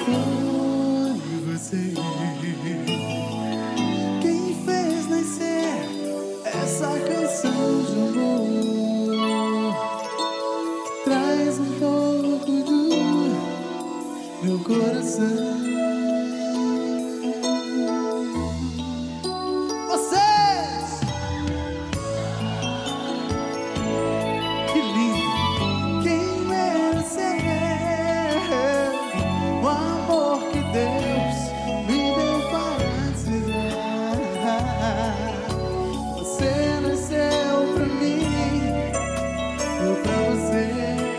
Foi você quem fez nascer essa canção de amor. Traz um pouco do meu coração. Vocês! Que lindo! Quem merecer o amor que Deus me deu para te dar. Você nasceu pra mim, eu pra você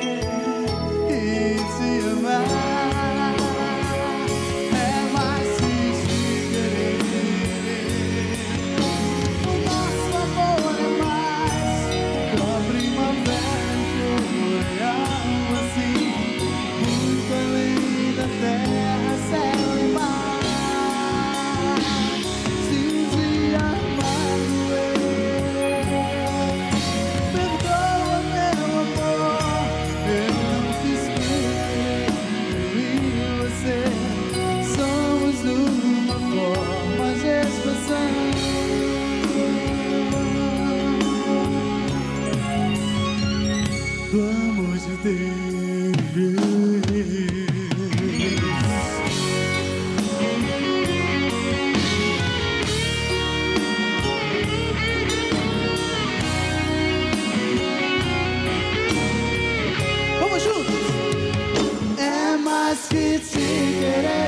e te amar. Do amor de Deus. Vamos juntos! É mais que te querer.